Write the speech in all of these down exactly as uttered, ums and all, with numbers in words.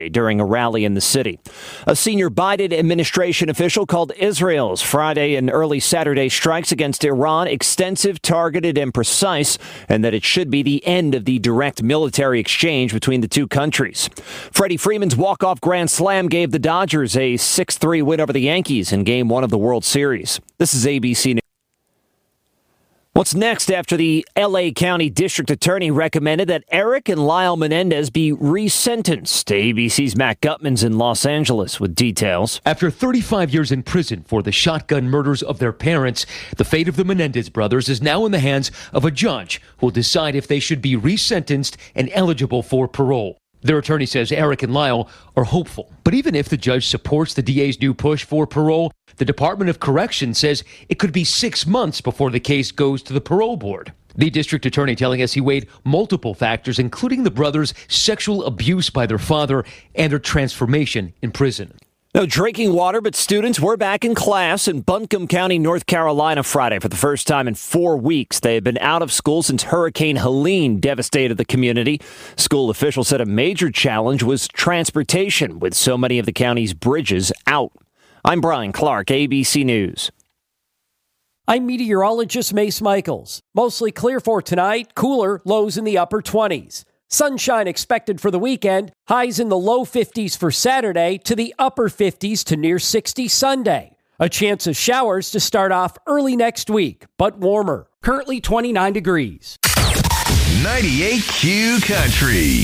during a rally in the city. A senior Biden administration official called Israel's Friday and early Saturday strikes against Iran extensive, targeted, and precise, and that it should be the end of the direct military exchange between the two countries. Freddie Freeman's walk-off grand slam gave the Dodgers a six three win over the Yankees in Game one of the World Series. This is A B C News. What's next after the L A County District Attorney recommended that Eric and Lyle Menendez be resentenced? A B C's Matt Gutman's in Los Angeles with details. After thirty-five years in prison for the shotgun murders of their parents, the fate of the Menendez brothers is now in the hands of a judge who will decide if they should be resentenced and eligible for parole. Their attorney says Eric and Lyle are hopeful. But even if the judge supports the D A's new push for parole, the Department of Corrections says it could be six months before the case goes to the parole board. The district attorney telling us he weighed multiple factors, including the brothers' sexual abuse by their father and their transformation in prison. No drinking water, but students were back in class in Buncombe County, North Carolina Friday for the first time in four weeks. They had been out of school since Hurricane Helene devastated the community. School officials said a major challenge was transportation, with so many of the county's bridges out. I'm Brian Clark, A B C News. I'm meteorologist Mace Michaels. Mostly clear for tonight, cooler, lows in the upper twenties. Sunshine expected for the weekend, highs in the low fifties for Saturday to the upper fifties to near sixty Sunday. A chance of showers to start off early next week, but warmer. Currently twenty-nine degrees. ninety-eight Q Country.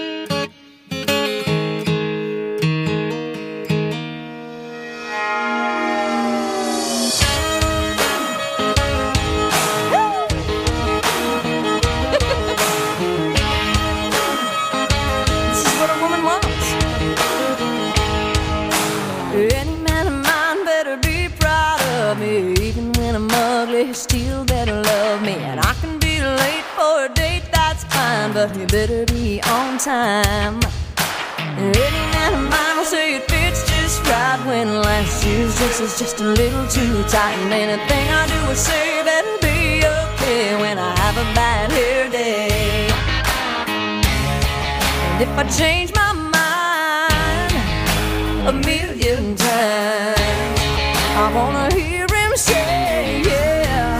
Still better love me, and I can be late for a date, that's fine, but you better be on time. Any man of mine will say it fits just right when last year's dress is just a little too tight, and anything I do or say better be okay when I have a bad hair day. And if I change my mind a million times, I wanna hear him say, yeah.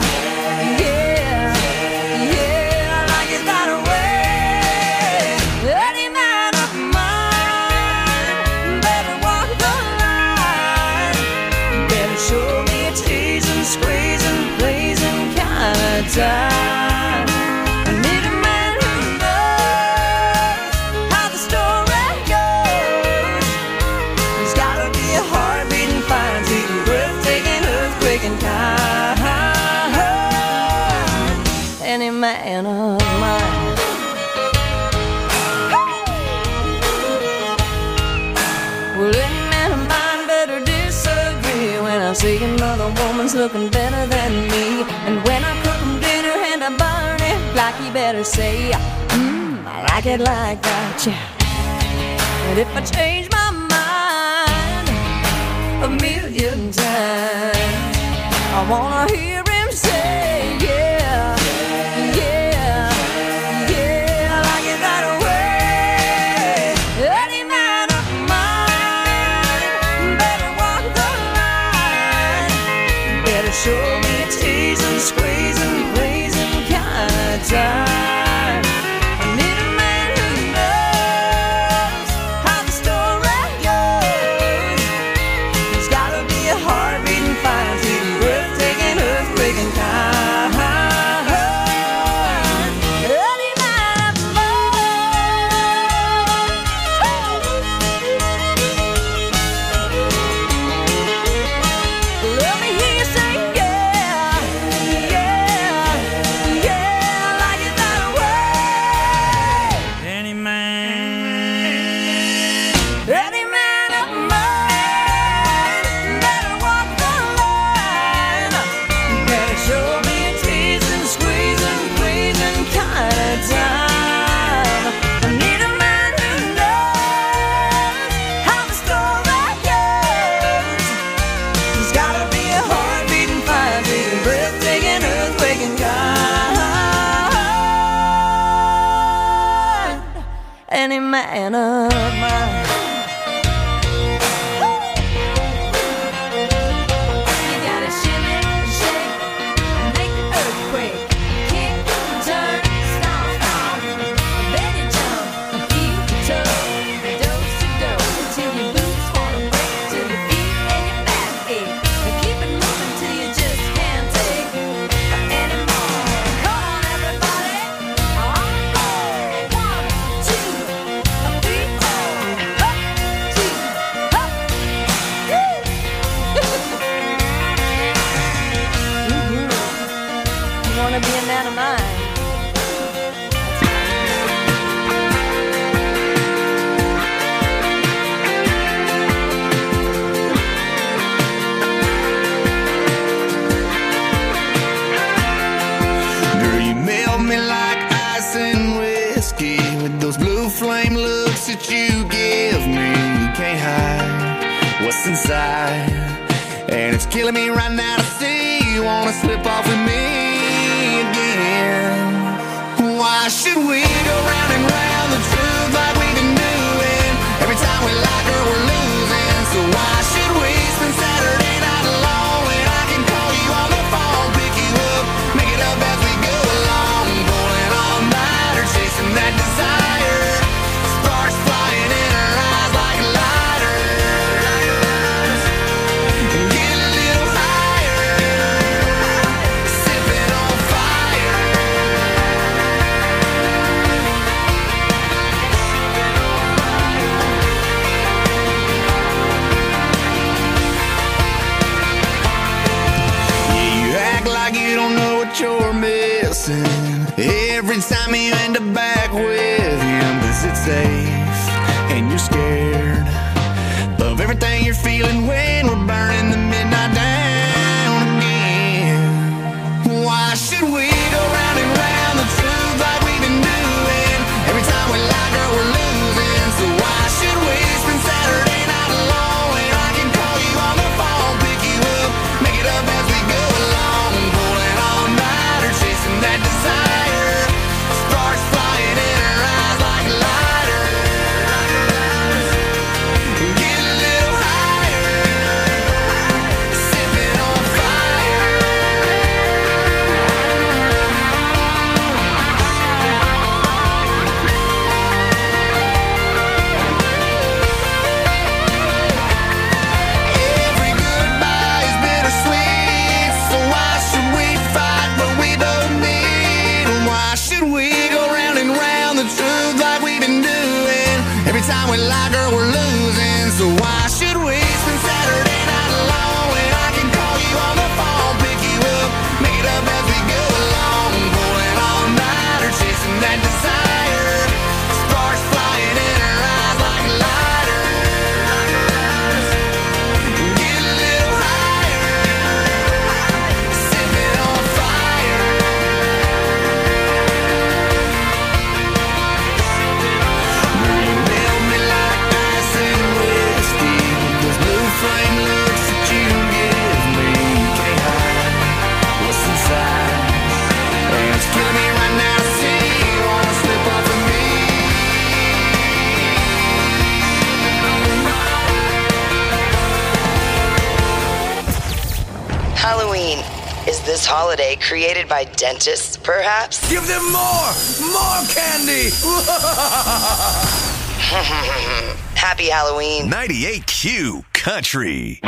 Time. I need a man who knows how the story goes. There's gotta be a heartbeat and fine, sweet, breathtaking, earthquaking kind. Any man of mine. Well, any man of mine better disagree when I see another woman's looking better than me, and when I cook I burn it like you better say, mmm, I like it like that, yeah. And if I change my mind a million times, I wanna hear him say, yeah, yeah, yeah, I like it that way. Any man of mine better walk the line, better show me a tease and squeeze and please time. I need a man who knows how the story goes. There's gotta be a heartbeat and fine, sweet, breathtaking, earthquaking kind. Any man of mine. Let me hear you say yeah, yeah. what's inside. And it's killing me right now to see you wanna slip off with me again. Why should we go round and round the truth like we've been doing? Every time we like her, we're losing. So why should we spend Saturday night alone when I can call you on the phone, pick you up, make it up as we go along, pulling all night or chasing that desire, sparks flying in our eyes like lighters, get a little higher, sipping on fire. Yeah, you act like you don't know what you're missing every time you end up back with him, 'cause it's safe and you're scared of everything you're feeling when we're burning the midnight down again. Why should we go round and round the truth like we've been doing? Every time we like her, we're losing. So why should we spend Saturday night alone when I can call you on the phone, pick you up, make it up as we go along, pulling all night or chasing that desire, sparks flying in our eyes like lighters, get a little higher, sipping on fire. Every goodbye is bittersweet, so why should we fight what we both need? And why should we go round and round the truth like we've been doing? Every time we like her, we're losing. So why should we spend Saturday night alone when I can call you on the phone, pick you up, make it up as we go along, pulling all night or chasing that desire, sparks flying in our eyes like lighters, get a little higher, sipping on fire. Girl, you melt me like ice and whiskey. Those blue flame looks that you give me, you can't hide what's inside. And it's killing me right now to see you wanna slip off of me. Halloween. Is this holiday created by dentists, perhaps? Give them more, more candy. Happy Halloween. ninety-eight Q Country.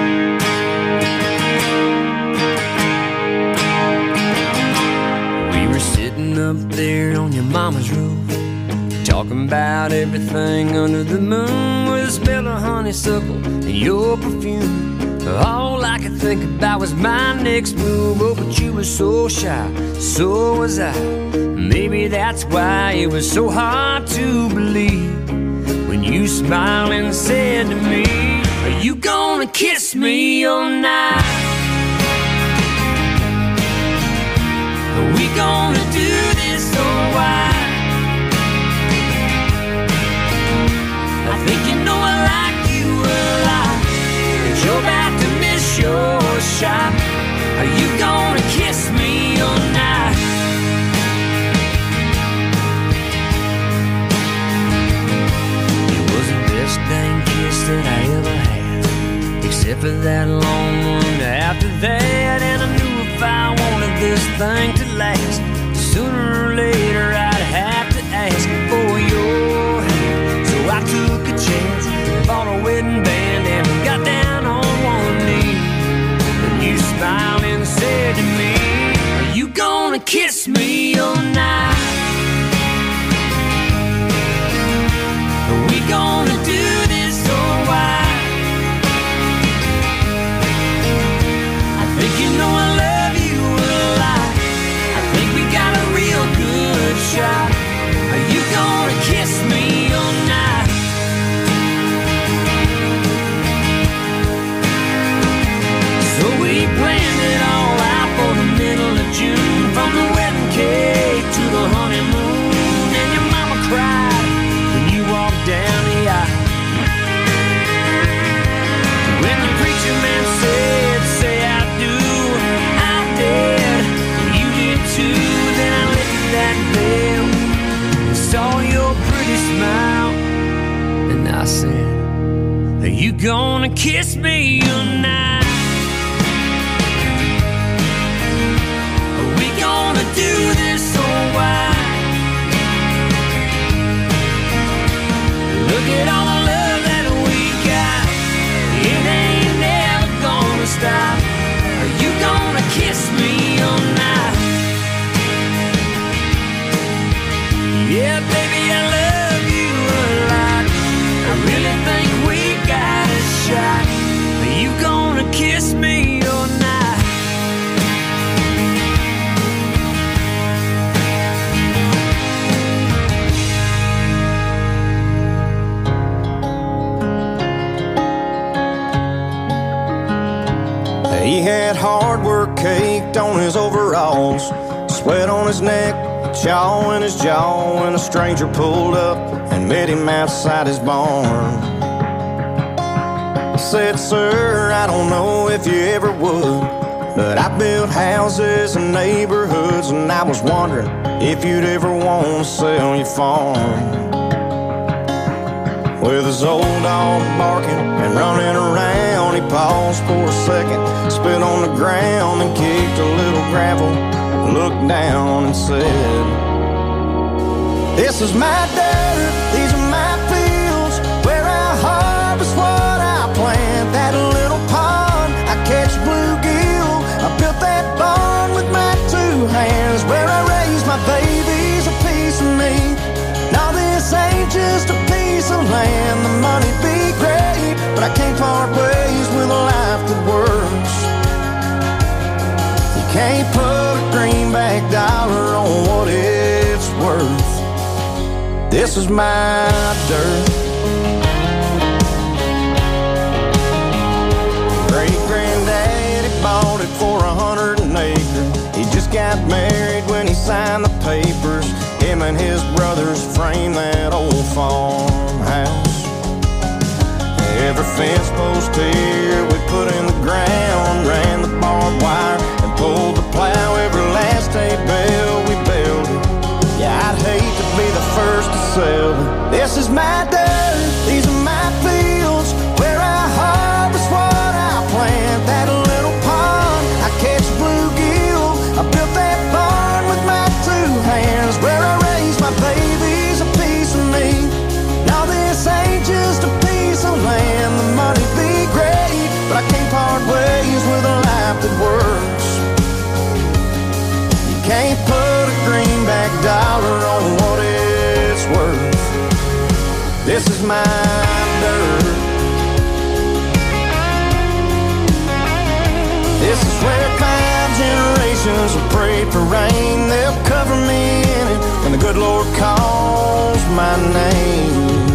We were sitting up there on your mama's roof, talking about everything under the moon, with the smell of honeysuckle and your perfume. All I could think about was my next move. Oh, but you were so shy, so was I. Maybe that's why it was so hard to believe when you smiled and said to me, "Are you gonna kiss me all night? Are we gonna do this or why?" I think you know I like you a lot, but you're about to miss your shot. Are you gonna kiss me all night? It was the best dang kiss that I ever had, except for that long one after that. And I knew if I wanted this thing to last, sooner or later I'd have to ask for your hand. So I took a chance, bought a wedding band, and got down on one knee. And you smiled and said to me, "Are you gonna kiss me all night? Are we gonna do this or why?" I think you know I love you a lot. I think we got a real good shot. Are you gonna kiss me all night? So we planned it all out for the middle of June, from the wedding cake I said, are you gonna kiss me tonight? Are we gonna do this or why? Look at all the love that we got. It ain't never gonna stop. Are you gonna kiss me all night? Yeah, baby, I love you a lot. I really think we got a shot. Are you gonna kiss me all night? He had hard work caked on his overalls, sweat on his neck, chaw in his jaw, when a stranger pulled up and met him outside his barn. He said, sir, I don't know if you ever would, but I built houses and neighborhoods, and I was wondering if you'd ever want to sell your farm. With his old dog barking and running around, he paused for a second, spit on the ground and kicked a little gravel, looked down and said, this is my dirt, these are my fields, where I harvest what I plant. That little pond, I catch bluegill, I built that barn with my two hands, where I raise my babies, a piece of me. Now this ain't just a piece of land, the money'd be great, but I can't part ways with a life that works. You can't put a greenback dollar on what it's worth. This is my dirt. Great-granddaddy bought it for a hundred an acre. He just got married when he signed the papers. Him and his brothers framed that old farmhouse. Every fence post here we put in the ground, ran the barbed wire and pulled the plow. Every last hay bale we built it. Yeah, I'd hate to be the first to sell it. This is my dirt, these are my fields, where I harvest what I plant. That little pond, I catch bluegill, I built that barn with my two hands, where I raise my babies, a piece of me. Now this ain't just a piece of land, the money'd be great, but I can't part ways with a life that works. You can't put a greenback dollar on what it's worth. This is my dirt. This is where five generations have prayed for rain. They'll cover me in it when the good Lord calls my name.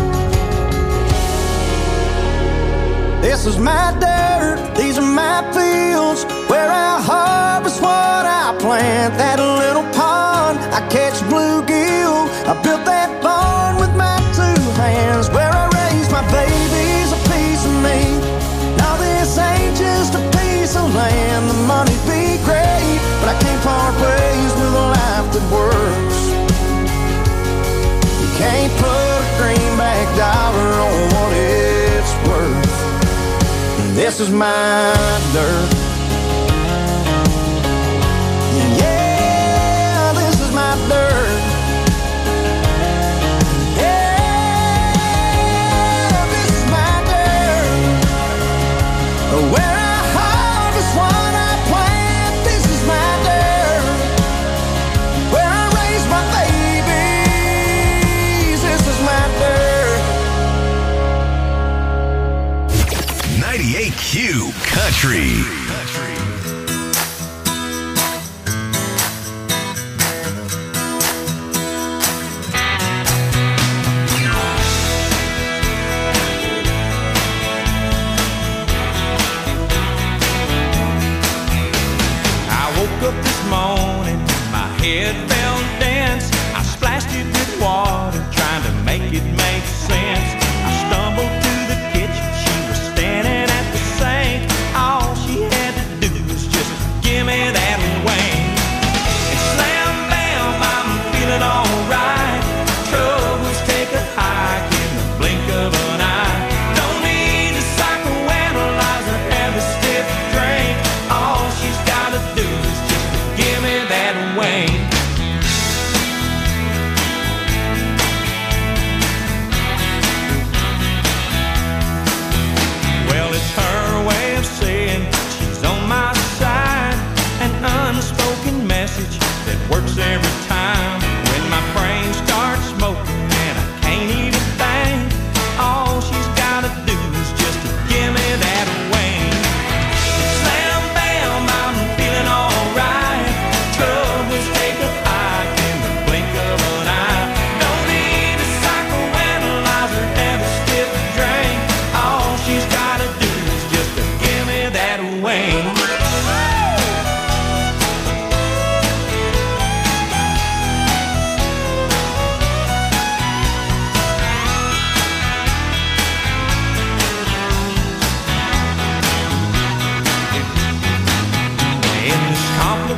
This is my dirt, these are my fields, where I harvest what I plant. That little pond, I catch bluegill, I built that barn with my two hands, where I raise my babies, a piece of me. Now this ain't just a piece of land, the money'd be great, but I can't part ways with a life that works. You can't put a greenback dollar on what it's worth. This is my dirt. Yeah, this is my dirt. Yeah, this is my dirt. Where I harvest what I plant. This is my dirt. Where I raise my babies. This is my dirt. ninety-eight Q Country. I woke up this morning, my head felt dense. I splashed it with water, trying to make it make sense. I stumbled to the kitchen, she was standing at the sink. All she had to do was just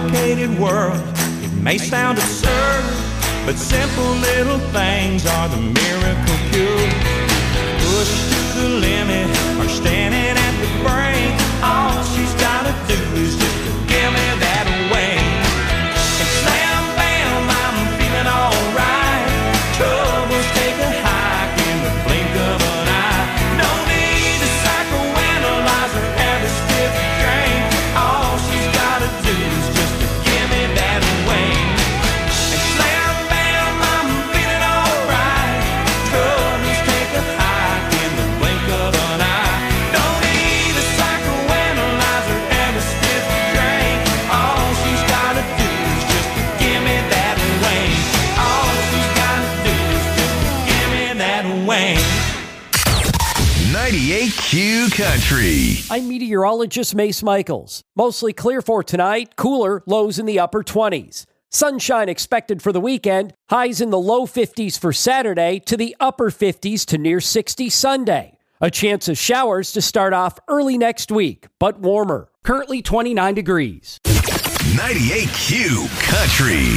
complicated world. It may sound absurd, but simple little things are the miracle cure. Pushed to the limit or standing at the brink, all she's gotta do is just to give me that away. And slam bam, I'm feeling alright. Troubles take a hike in the blink of an eye. No need to psychoanalyze or have a stiff drink. All she's gotta do is just to give me that away. And slam bam, I'm feeling alright. Troubles take a hike in the blink of an eye. No need to psychoanalyze or have a stiff drink. All she's gotta do is just to give me that away. All she's gotta do is just to give me that away. ninety-eight Q Country. I'm meteorologist Mace Michaels. Mostly clear for tonight, cooler, lows in the upper twenties. Sunshine expected for the weekend, highs in the low fifties for Saturday to the upper fifties to near sixty Sunday. A chance of showers to start off early next week, but warmer. Currently twenty-nine degrees. ninety-eight Q Country.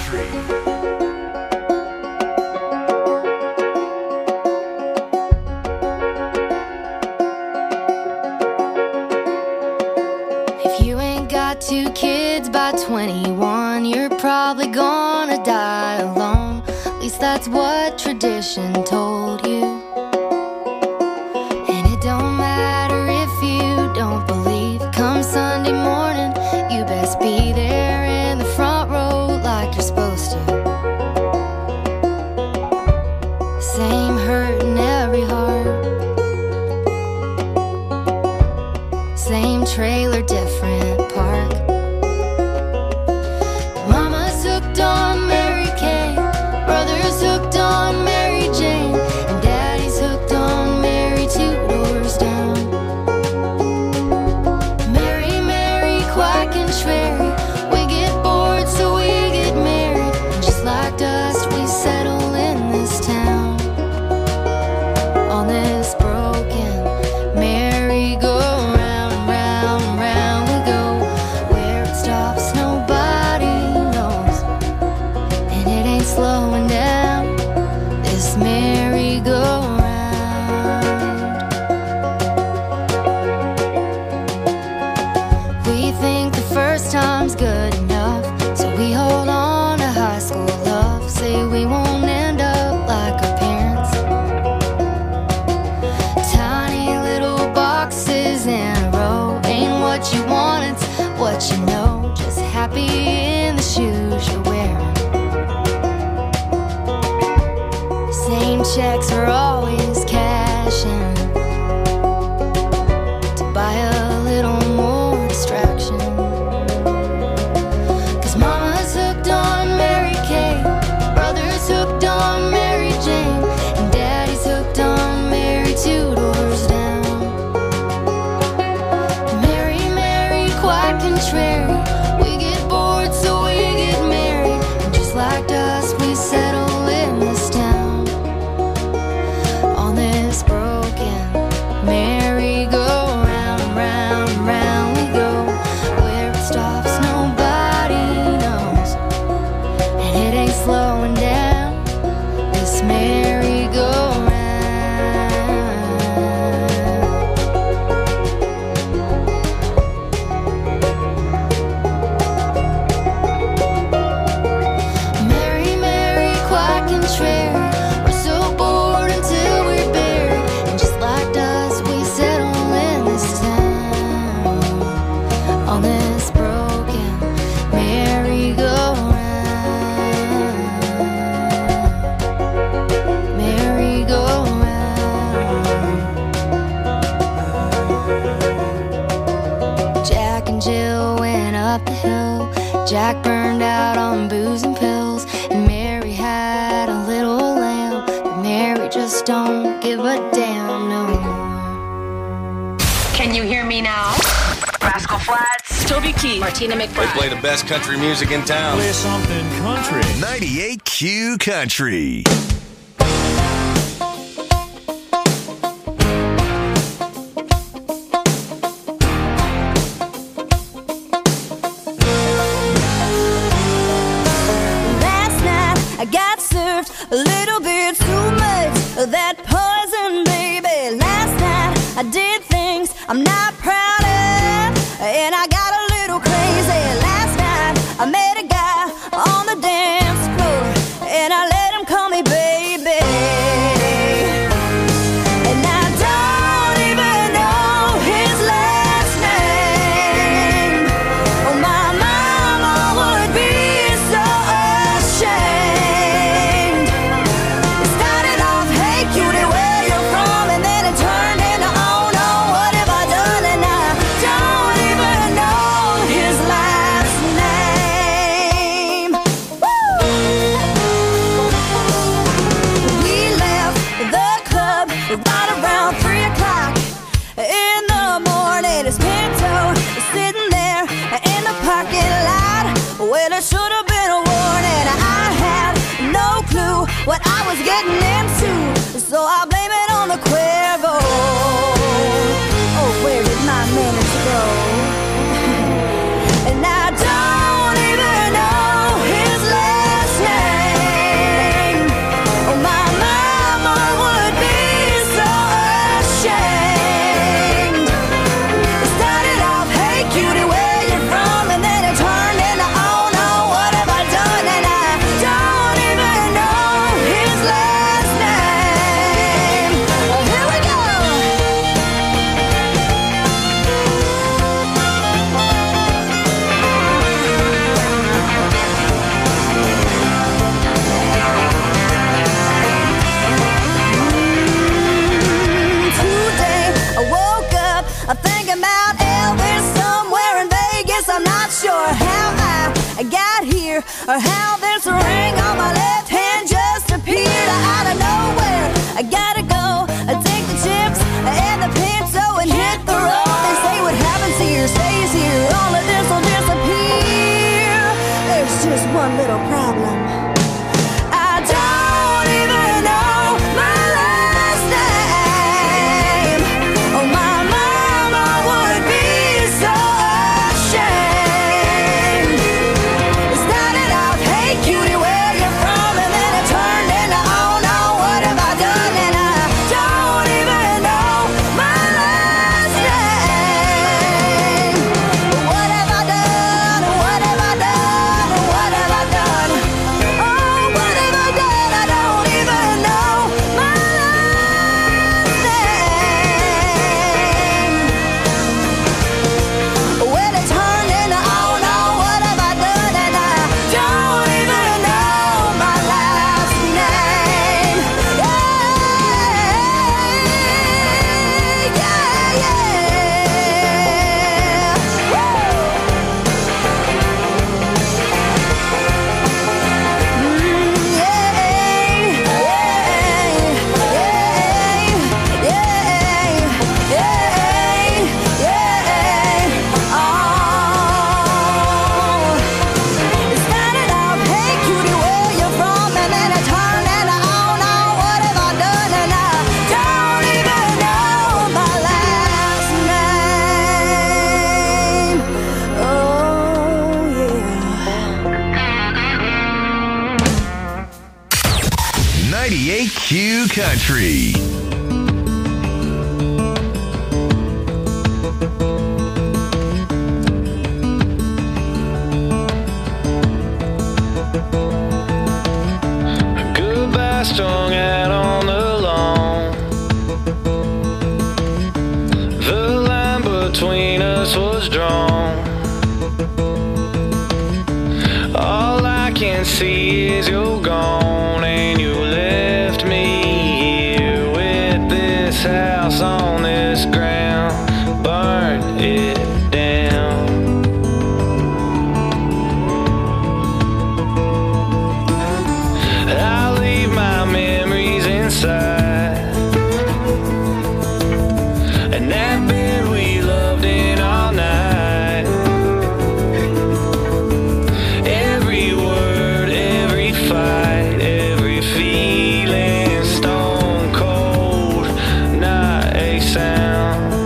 If you ain't got two kids by twenty-one, you're probably gonna die alone. At least that's what tradition told you. And it don't matter if you don't believe. Come Sunday morning, you best be there in the front row like you're supposed to. Same hurt in every heart. Same trailer, different park. Mama's hooked on Mary Kay, brother's hooked on Mary Jane, and daddy's hooked on Mary two doors down. Mary, Mary, quack and Sherry, we get bored so we get married, and just like dust we settle in this town. On this broken merry-go-round, round and round we go. Where it stops nobody knows, and it ain't slowing down, this merry-go-round. We think the first time's good enough, so we hold on to high school love. Say we won't end up like our parents. Tiny little boxes in a row. Ain't what you want, it's what you know. Just happy in the shoes you're wearing. Same checks are always cashing to buy a little more distraction. Cause mama's hooked on Mary Kay, brother's hooked on Mary Jane, and daddy's hooked on Mary two doors down. Mary, Mary, quack and Sherry, we get bored so we get married, and just like dust we settle in this town. On this broken merry-go-round, round and round we go. Where it stops nobody knows, and it ain't slowing down, this merry-go-round. Mary, Mary, quack and Sherry, we're so bored until we're buried, and just like dust we settle in this town. On this broken merry-go-round, merry-go-round. Jack and Jill went up the hill. Jack burned out on booze and pills, and Mary had a little lamb, but Mary just don't give a damn no more. Can you hear me now? Rascal Flatts, Toby Keith, Martina They McBride. play the best country music in town. Play something country. ninety-eight Q Country. I'm not proud of, and I got a little crazy. Last night I met a guy on the dance floor, and I let him call me baby. And I don't even know his last name. Oh, my mama would be so ashamed. It started off, hey cutie, where you from? And then it turned into, oh no, what have I done? And I don't even know his last name. Woo! We left the club right around three o'clock in the morning. His Pinto was sitting there in the parking lot. Well, it should have been a warning. I had no clue what I was getting into, so I blame it on the Cuervo. Oh, where did my manners go? And I don't even know his last name. Oh, my mama would be so ashamed. It started off, hey cutie, where you from? And then it turned into, oh no, what have I done? And I don't even know his last name. Oh, here we go. Today I woke up, I'm thinking about Elvis somewhere in Vegas. I'm not sure how I got here or how this ring on my left hand just appeared out of nowhere. I gotta go, I take the chips and the Pinto and hit the road. They say what happens here stays here, all of this will disappear. There's just one little problem. I don't even know my last name. Oh, my mama would be so ashamed. It started off, hey cutie, where you from? And then it turned into, oh no, what have I done? And I don't even know my last name. What have I done? What have I done? What have I done? Oh, what have I done? I don't even know my last name. Well, it turned into, oh no, what have I done? And I don't even know my last name. Yeah, yeah, yeah. Woo! ninety-eight Q Country. Goodbye strung out on the lawn. The line between us was drawn. All I can see is you're gone, and you left me here with this house on this ground. Burn it down. I leave my memories inside, and that bed we loved in all night. Every word, every fight, every feeling, stone cold, not a sound.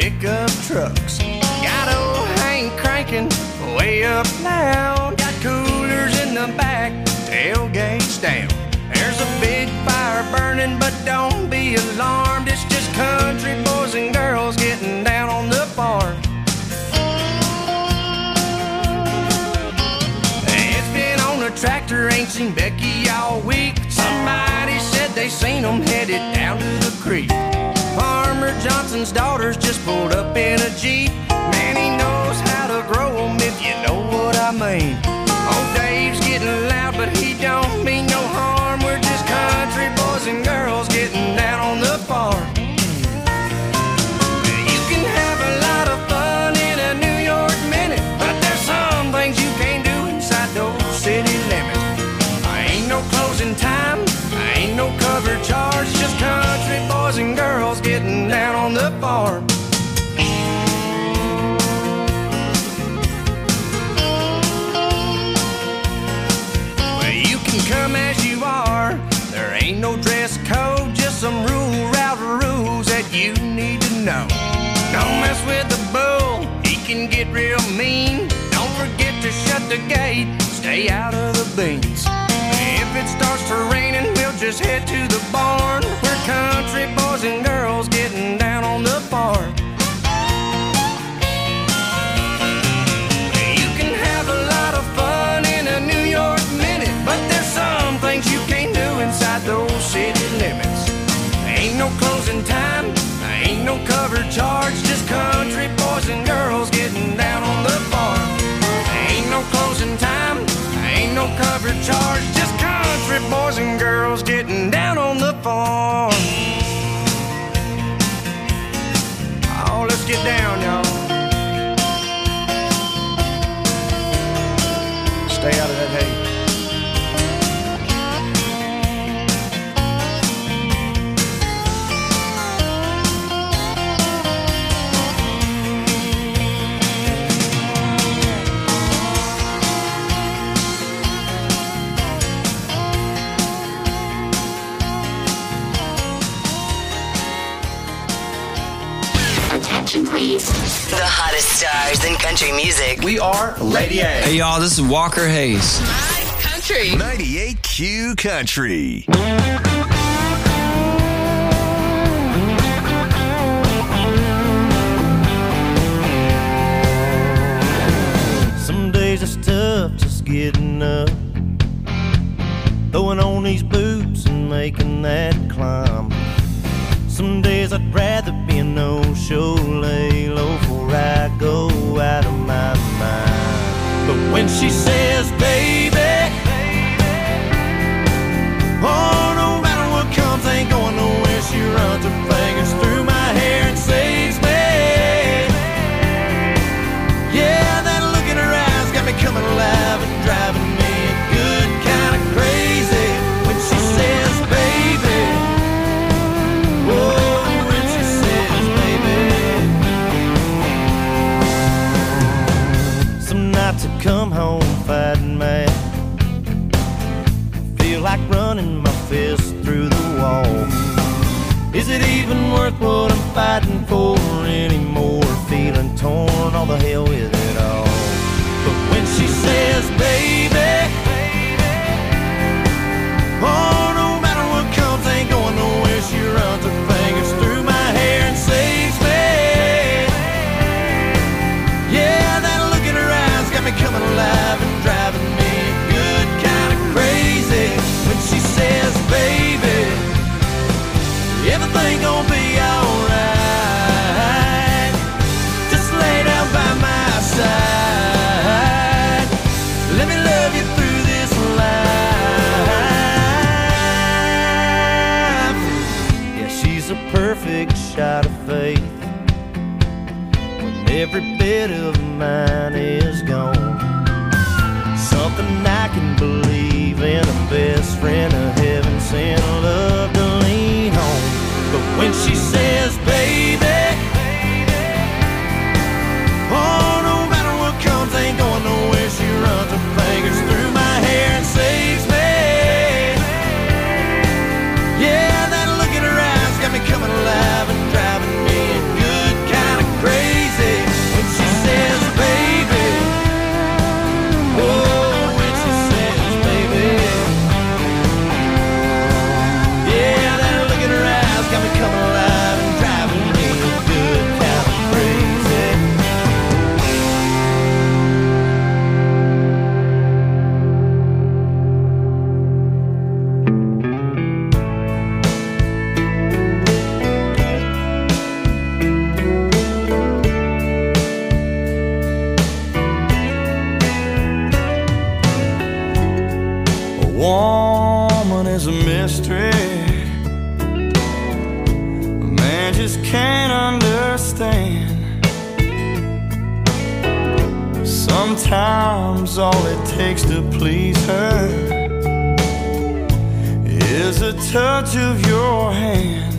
pickup trucks. Got old Hank cranking way up loud. Got coolers in the back, tailgates down. There's a big fire burning, but don't be alarmed. It's just country boys and girls getting down on the farm. It's been on a tractor, ain't seen Becky all week. Somebody said they seen them headed down to the creek. Farmer Johnson's daughters just pulled up in a Jeep. Man, he knows how to grow them, if you know what I mean. Old Dave's getting loud, but he don't mean no harm. We're just country boys and girls getting down on the farm. You can have a lot of fun in a New York minute, but there's some things you can't do inside those city limits. I ain't no closing time, I ain't no cover charge, just country boys and girls getting down on the farm. Well, you can come as you are, there ain't no dress code, just some rule route rules that you need to know. Don't mess with the bull, he can get real mean. Don't forget to shut the gate, stay out of the beans. If it starts to raining, we'll just head to the barn. We're country boys and girls getting down on the farm. You can have a lot of fun in a New York minute, but there's some things you can't do inside those city limits. Ain't no closing time, ain't no cover charge, just country boys and girls getting down on the farm. Ain't no closing time, ain't no cover charge, just country boys and girls getting down on the farm. Oh, let's get down, y'all. Stay out of that hay. Please. The hottest stars in country music. We are Lady A. Hey y'all, this is Walker Hayes. My country. ninety-eight Q Country. Some days it's tough just getting up, throwing on these boots and making that climb. Some days I'd rather be a no-show, lay low before I go out of my mind. But when she says, baby, oh, no matter what comes, ain't going nowhere. She runs her fingers through my hair and saves me. Yeah, that look in her eyes got me coming alive and driving me good kind of crazy. When she says, baby, oh, when she says, baby. Some nights I come home fighting mad, feel like running my fist through the wall. Is it even worth what I'm fighting for anymore? Feeling torn, all the hell with it all. But when she says, baby, oh, no matter what comes, ain't going nowhere. She runs her fingers through my hair and saves me. Yeah, that look in her eyes got me coming alive and driving me good kind of crazy. When she says, baby, everything gon' be alright, just lay down by my side. Let me love you through this life. Yeah, she's a perfect shot of faith when every bit of mine is gone. Something I can believe in, a best friend of heaven sent, love to lean on. But when she says, baby, oh, no matter what comes, ain't going nowhere. She runs her fingers through my hair and saves me. Yeah, that look in her eyes got me coming alive and driving me good kind of woman is a mystery. A man just can't understand. Sometimes all it takes to please her is a touch of your hand.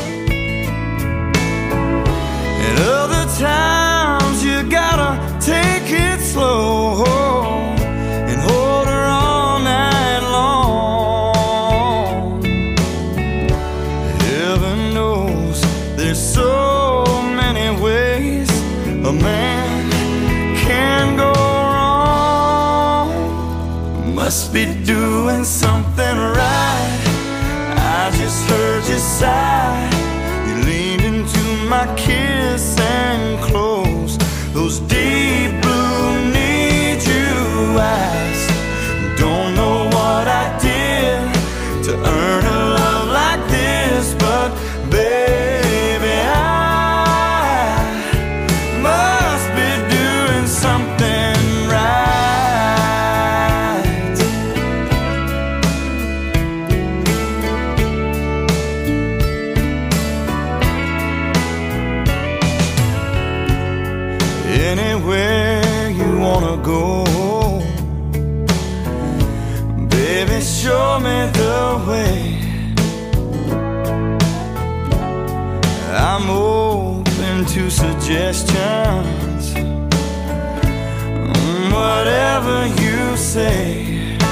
And other times you gotta take it slow and hold her all night long. Heaven knows there's so many ways a man can go wrong. Must be doing something right. I just heard you sigh. You leaned into my kiss and closed those deep blue need you eyes. Don't know what I did to earn a love like this, but baby, I must be doing something right. Anywhere you wanna go, baby, show me the way. I'm open to suggestions, whatever you say.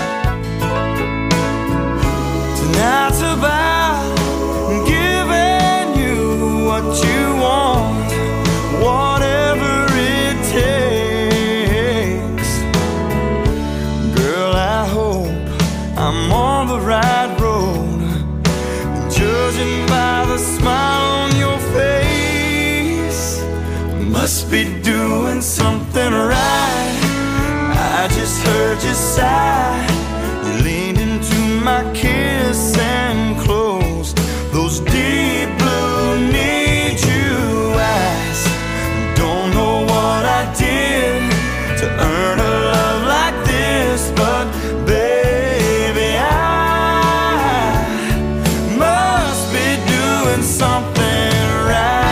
Tonight's about giving you what you want, whatever it takes. Girl, I hope I'm on the right road, judging by the smile on your face. Must be doing something right. I just heard you sigh. You leaned into my kiss and closed those deep blue need you eyes. Don't know what I did to earn a love like this, but baby, I must be doing something right.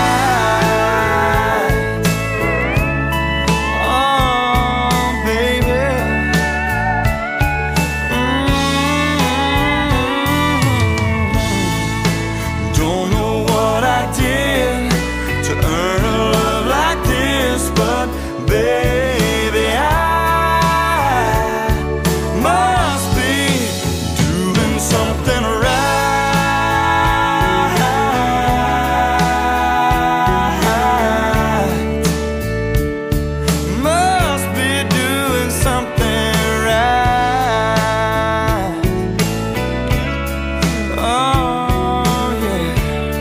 Oh, baby. Mm-hmm. Don't know what I did to earn a love like this, but baby, I must be doing something right. Must be doing something right. Oh, yeah.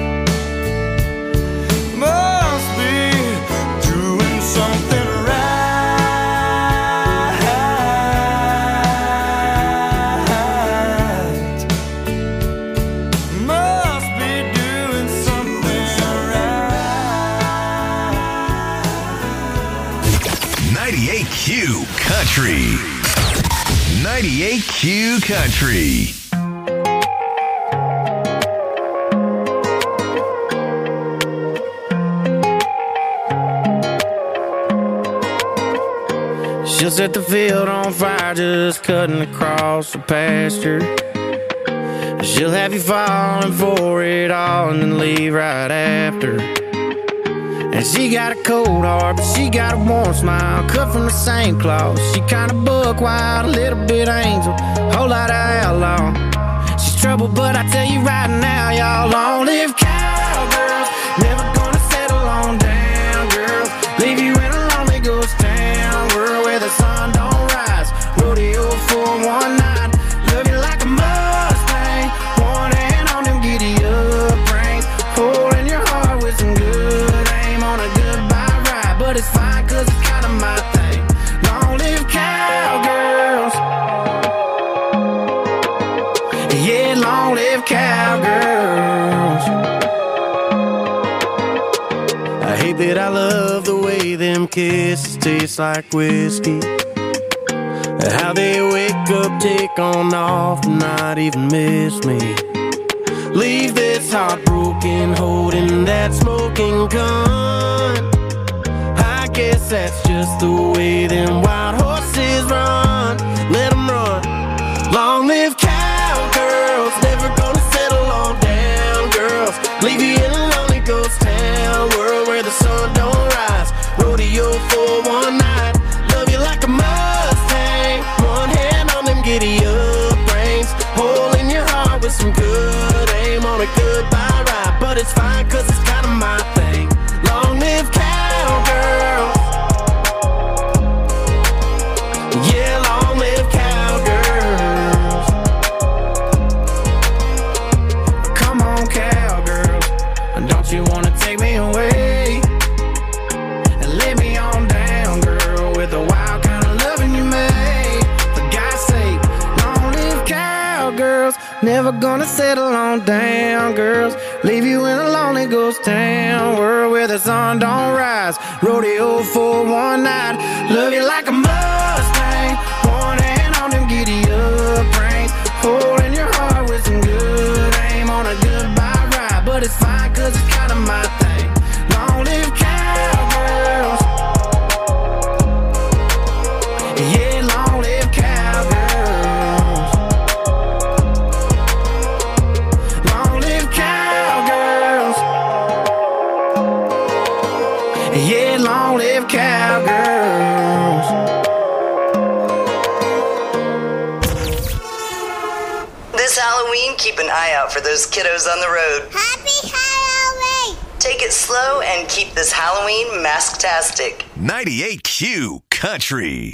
Must be doing something right. Must be doing something right. ninety-eight Q Country. ninety-eight Q Country. She'll set the field on fire just cutting across the pasture. She'll have you falling for it all and then leave right after. And she got a cold heart, but she got a warm smile, cut from the same cloth. She kinda buck wild, a little bit angel, whole lot of outlaw. She's trouble, but I tell you right now, y'all, long live cowgirls. Never gonna settle on down, girls. Leave you in a lonely ghost town, world where the sun don't rise. Rodeo for one night, love you like a Mustang, one hand on them giddy up reins, holding your heart with some good aim on a goodbye ride. But it's fine, cause it's kinda my thing. Long live cowgirls. Yeah, long live cowgirls. I hate that I love the way them kisses taste like whiskey, how they wake wake up, take on off, not even miss me. Leave this heartbroken, holding that smoking gun. I guess that's just the way them wild horses run. Let them run. Long live cowgirls, never gonna settle on down girls. Leave you in a lonely ghost town, world where the sun don't rise. Rodeo for one night, love you like a Mustang. One hand on them giddy up reins, hole in your heart with some good aim on a goodbye ride. But it's fine cause it's kinda my thing. Long live cowgirls. Yeah, long live cowgirls. Come on, cowgirls, don't you wanna take me away and lay me on down, girl, with the wild kind of loving you made. For God's sake, long live cowgirls. Never gonna settle on down, girls. Leave you in a lonely ghost town, world where the sun don't rise. Rodeo for one night, love you like a Mustang. One hand on them giddy up reins, holding your heart with some good aim on a goodbye ride. But it's fine cause it's kinda my thing. Long live cowgirls. Yeah, long live cowgirls. Long live cowgirls. Yeah, long live cowgirls. This Halloween, keep an eye out for those kiddos on the road. Happy Halloween! Take it slow and keep this Halloween mask-tastic. ninety-eight Q Country.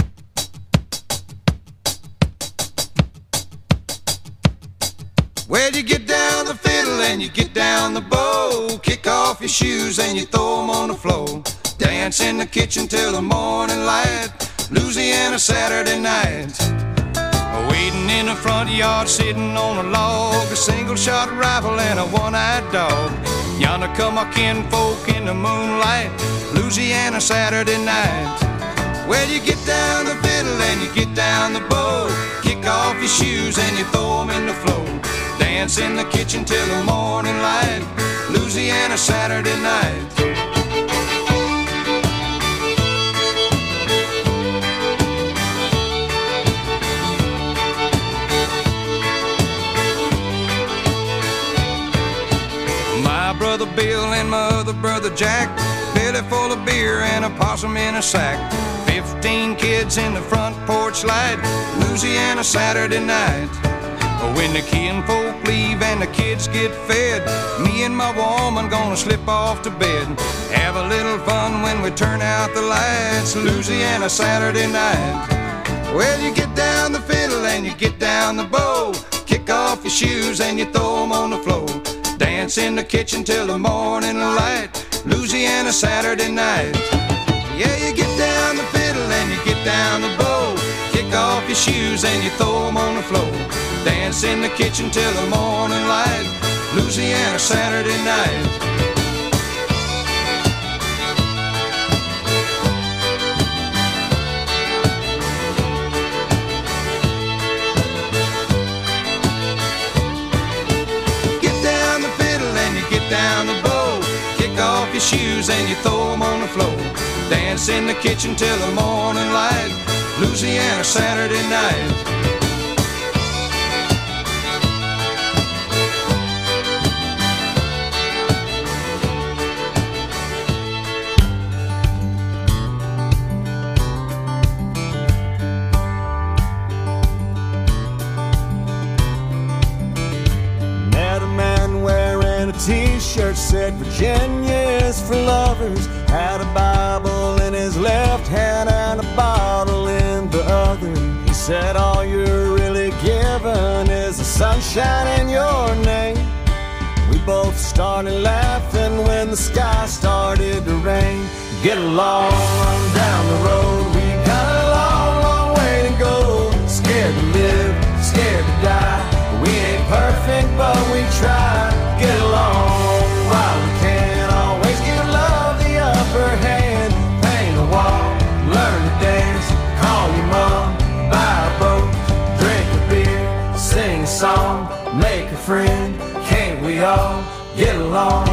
Well, you get down the fiddle and you get down the bow. Kick off your shoes and you throw them on the floor. Dance in the kitchen till the morning light. Louisiana Saturday night. Waiting in the front yard, sitting on a log. A single shot rifle and a one-eyed dog. Yonder come our kinfolk in the moonlight. Louisiana Saturday night. Well, you get down the fiddle and you get down the bow. Kick off your shoes and you throw them in the floor. Dance in the kitchen till the morning light. Louisiana Saturday night. My brother Bill and my other brother Jack, belly full of beer and a possum in a sack. Fifteen kids in the front porch light. Louisiana Saturday night. When the kinfolk leave and the kids get fed, me and my woman gonna slip off to bed. Have a little fun when we turn out the lights. Louisiana Saturday night. Well, you get down the fiddle and you get down the bow. Kick off your shoes and you throw them on the floor. Dance in the kitchen till the morning light. Louisiana Saturday night. Yeah, you get down the fiddle and you get down the bow. Kick off your shoes and you throw them on the floor. Dance in the kitchen till the morning light. Louisiana Saturday night. Get down the fiddle and you get down the bow. Kick off your shoes and you throw them on the floor. Dance in the kitchen till the morning light. Louisiana Saturday night. T-shirt said Virginia's for lovers. Had a Bible in his left hand and a bottle in the other. He said all you're really given is the sunshine in your name. We both started laughing when the sky started to rain. Get along down the road, we got a long, long way to go. Scared to live, scared to die. We ain't perfect, but we try. Get along while we can. Always give love the upper hand. Paint a wall, learn to dance. Call your mom, buy a boat. Drink friend. Can't we all get along?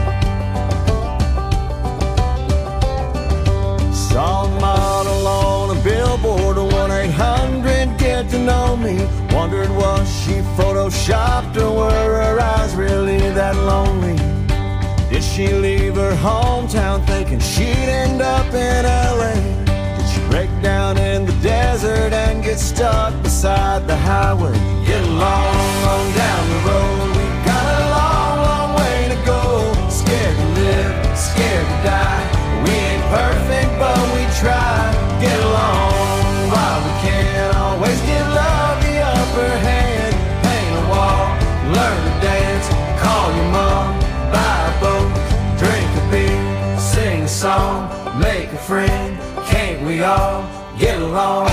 Saw a model on a billboard, one eight hundred get to know me. Wondered was she photoshopped or were her eyes really that lonely? Did she leave her hometown thinking she'd end up in L A? Did she break down in the desert and get stuck beside the highway? Get along on down the road, we got a long, long way to go. Scared to live, scared to die. We ain't perfect, but we try. Get along while we can. Always give love the upper hand. Paint a wall, learn to dance. Call your mom, buy a boat, drink a beer, sing a song, make a friend. Can't we all get along?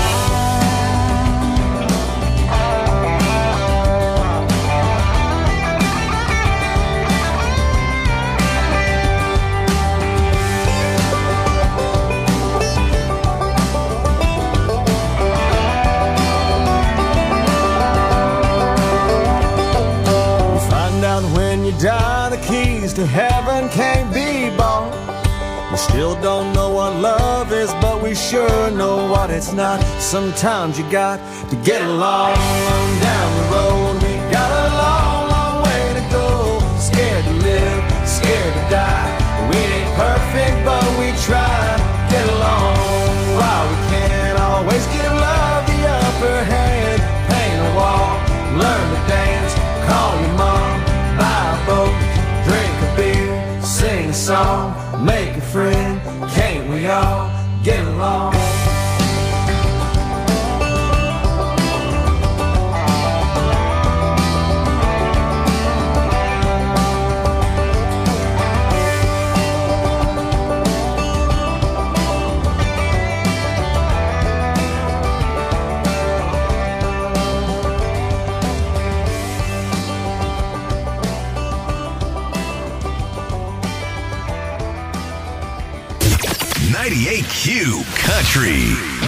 When you die, the keys to heaven can't be bought. We still don't know what love is, but we sure know what it's not. Sometimes you got to get along down the road. We got a long, long way to go. Scared to live, scared to die. We ain't perfect, but we try. Get along while we can. Always give love the upper hand. Paint a wall, learn to dance. Call your mom, buy a boat, drink a beer, sing a song, make a friend. Can't we all get along? ninety-eight Q Country.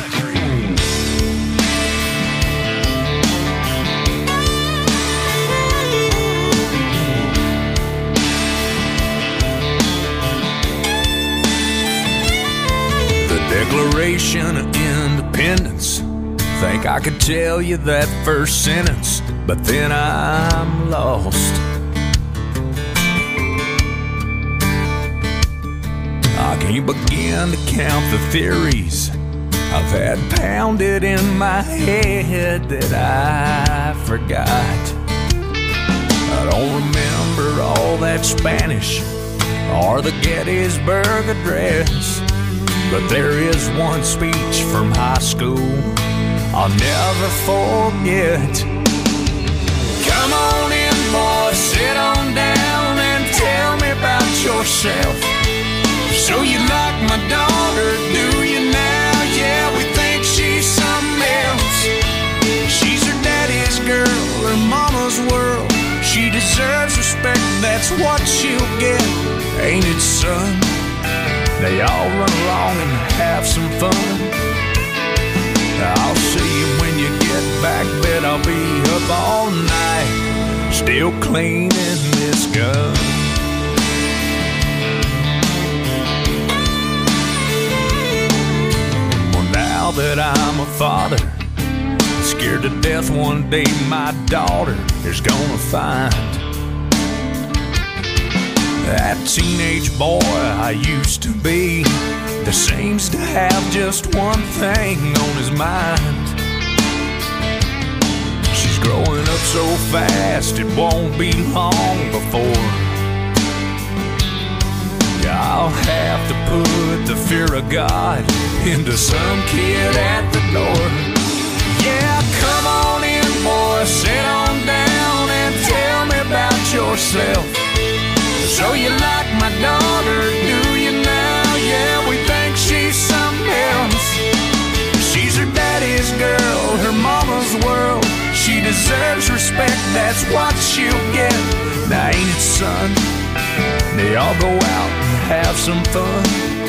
The Declaration of Independence. Think I could tell you that first sentence, but then I'm lost. I can't begin to count the theories I've had pounded in my head that I forgot. I don't remember all that Spanish or the Gettysburg Address, but there is one speech from high school I'll never forget. Come on in, boys, sit on down and tell me about yourself. So you like my daughter, do you now? Yeah, we think she's something else. She's her daddy's girl, her mama's world. She deserves respect, that's what she'll get. Ain't it, son? They all run along and have some fun. I'll see you when you get back, bet I'll be up all night, still cleaning this gun. Now that I'm a father, scared to death one day my daughter is gonna find that teenage boy I used to be that seems to have just one thing on his mind. She's growing up so fast it won't be long before I'll have to put the fear of God into some kid at the door. Yeah, come on in, boy, sit on down and tell me about yourself. So you like my daughter, do you now? Yeah, we think she's something else. She's her daddy's girl, her mama's world. She deserves respect, that's what she'll get. Now ain't it, son? They all go out and have some fun.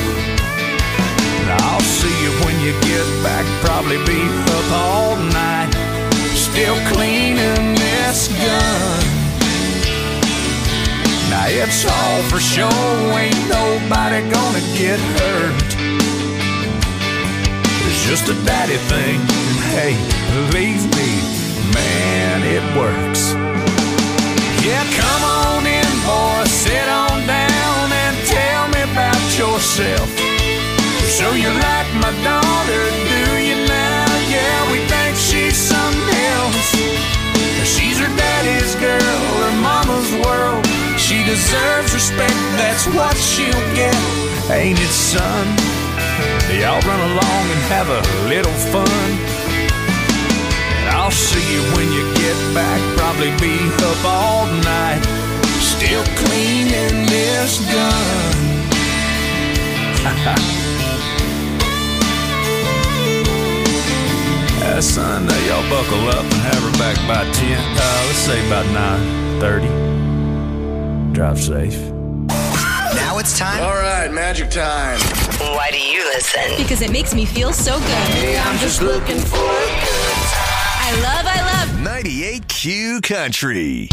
Now I'll see you when you get back, probably be up all night, still cleaning this gun. It's all for show, ain't nobody gonna get hurt. It's just a daddy thing, and hey, believe me, man, it works. Yeah, come on in, boy, sit on down and tell me about yourself. So you like my daughter, do you now? Yeah, we think she's something else. She's her daddy's girl, her mama's world. She deserves respect, that's what she'll get. Ain't it, son? Y'all run along and have a little fun. And I'll see you when you get back. Probably be up all night, still cleaning this gun. Uh, son, uh, y'all buckle up and have her back by ten. Uh, let's say about nine thirty. Drive safe. Now it's time. All right, magic time. Why do you listen? Because it makes me feel so good. Hey, I'm just looking for a good time. I love, I love ninety-eight Q Country.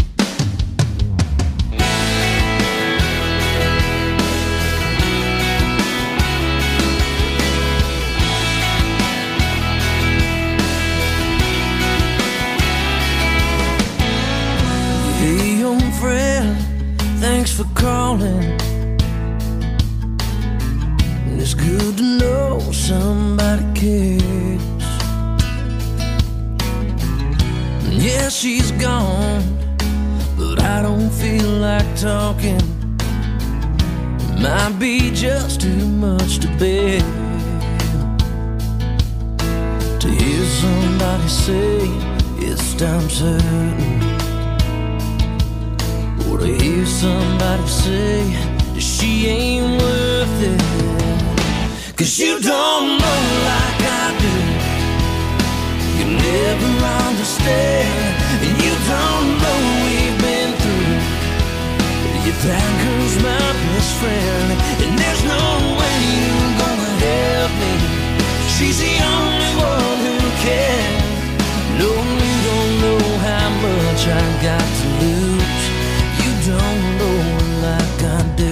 Hey, young friend, thanks for calling. It's good to know somebody cares. Yeah, she's gone, but I don't feel like talking. It might be just too much to bear. To hear somebody say it's time certain, or to hear somebody say that she ain't worth it. Cause you don't know like I do. You never understand, and you don't know we've been through. If that girl's my best friend, and there's no way you're gonna help me. She's the only one who can. No, you don't know how much I got to lose. You don't know like I do.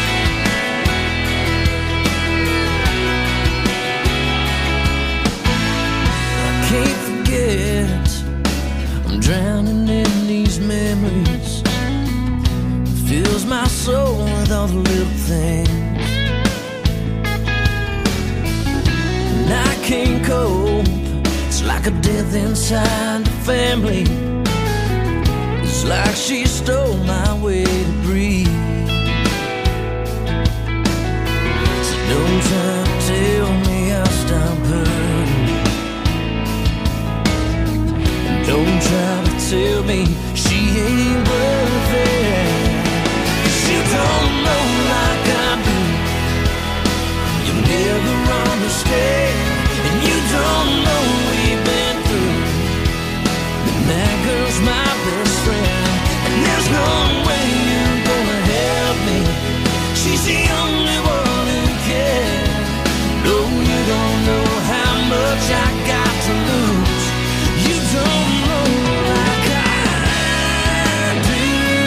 Can't forget, I'm drowning in these memories. It fills my soul with all the little things. And I can't cope, it's like a death inside the family. It's like she stole my way to breathe. So don't try to tell me I'll stop hurting. Don't try to tell me she ain't worth it. 'Cause you don't know like I do. You never understand, and you don't know we've been through. And that girl's my best friend, and there's no way you're gonna help me. She's the only one who can. No, you don't know how much I got to lose. You don't know like I do.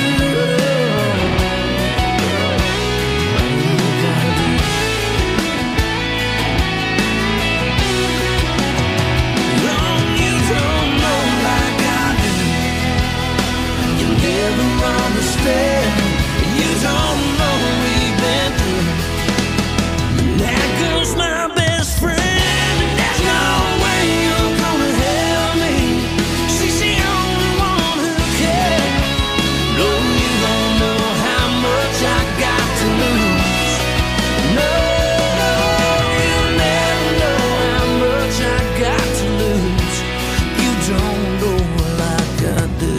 No, you don't know like I do. You never understand. You don't know we've been through. That girl's my best friend, and there's no way you're gonna help me. She's the only one who cares. No, you don't know how much I got to lose. No, you never know how much I got to lose. You don't know like I do.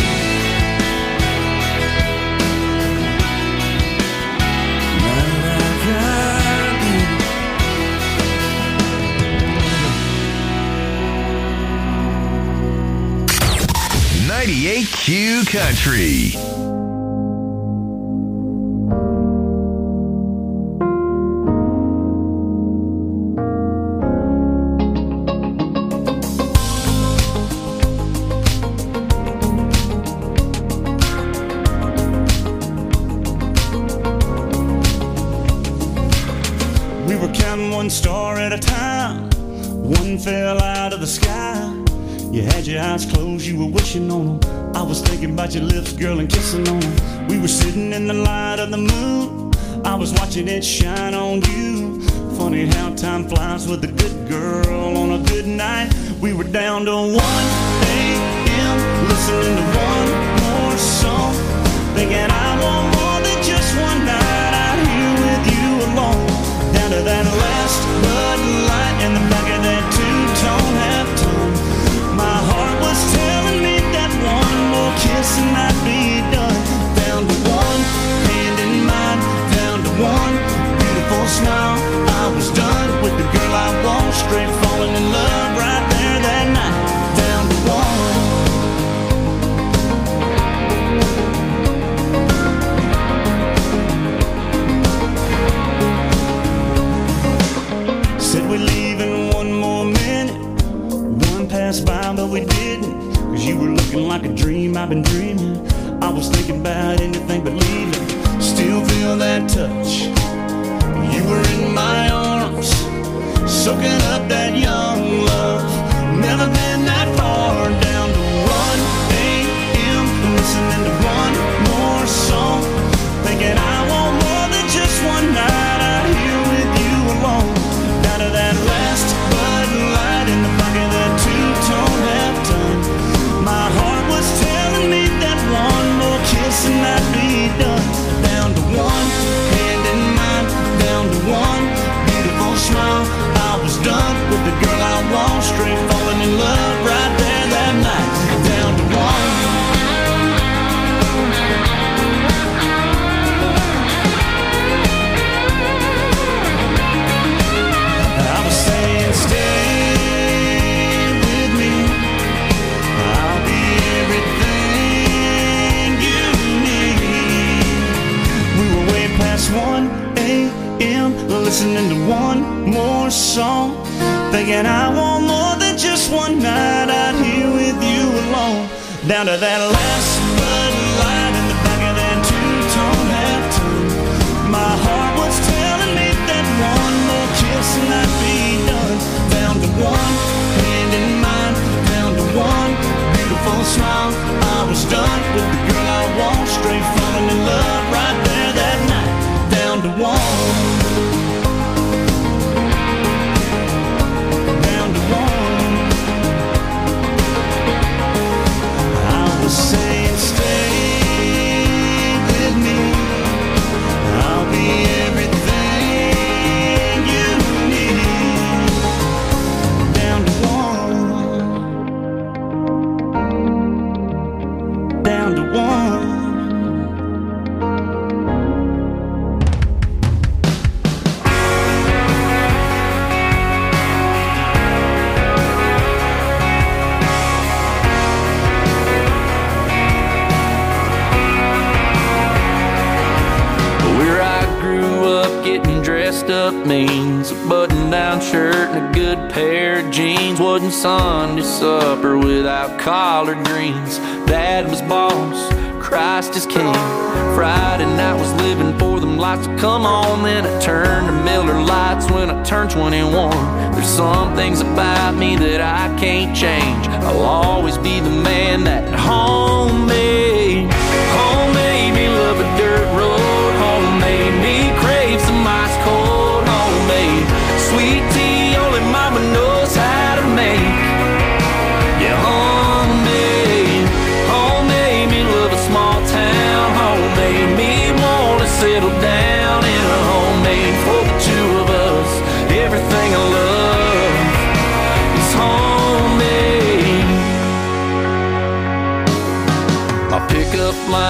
Not like I do. ninety-eight Q Country. one star at a time. One fell out of the sky. You had your eyes closed, you were wishing on them. I was thinking about your lips, girl, and kissing on them. We were sitting in the light of the moon. I was watching it shine on you. Funny how time flies with a good girl on a good night. We were down to one a m listening to one more song, thinking I want more than just one night out here with you alone. Down to that last Bud Light in the back of that two-tone halftone. My heart was telling me that one more kiss and I'd be done. Down to one hand in mine, down to one beautiful smile. I was done with the girl I want, straight falling in love right there that night. Down to one. Said we're leaving one more minute. One passed by but we didn't, cause you were looking like a dream I've been dreaming. I was thinking about anything but leaving. Still feel that touch. You were in my arms, soaking up that young love. Never been that far. Down to one a m listening to one more song, thinking I want more than just one night out here with you alone. Down to that last Bud Light in the back of that two-tone halftone. My heart was telling me that one more kiss and I'd be done. Down to one hand in mine, down to one beautiful smile. I was done with the girl I want, straight falling in love right there that night. Down to one. I was saying stay with me, I'll be everything you need. We were way past one a m listening to one more song, thinking I want more than just one night out here with you alone. Down to that last Bud Light in the back of that two-tone halftone. My heart was telling me that one more kiss and I'd be done. Down to one hand in mine, down to one beautiful smile. I was done with the girl I want, straight falling in love right there that night. Down to one. Saying stay with me, I'll be everything you need. Down to one, down to one. Dressed up means a button-down shirt and a good pair of jeans. Wasn't Sunday supper without collard greens. Dad was boss, Christ is king. Friday night was living for them lights to come on. Then I turned to Miller Lights when I turned twenty-one. There's some things about me that I can't change. I'll always be the man that home made. Home made me love a dirt road. Home made me crave some ice cold homemade sweet tea only mama knows how to make. Yeah, homemade. Home made me love a small town. Home made me want to settle down in a homemade for the two of us. Everything I love is homemade. My pickup line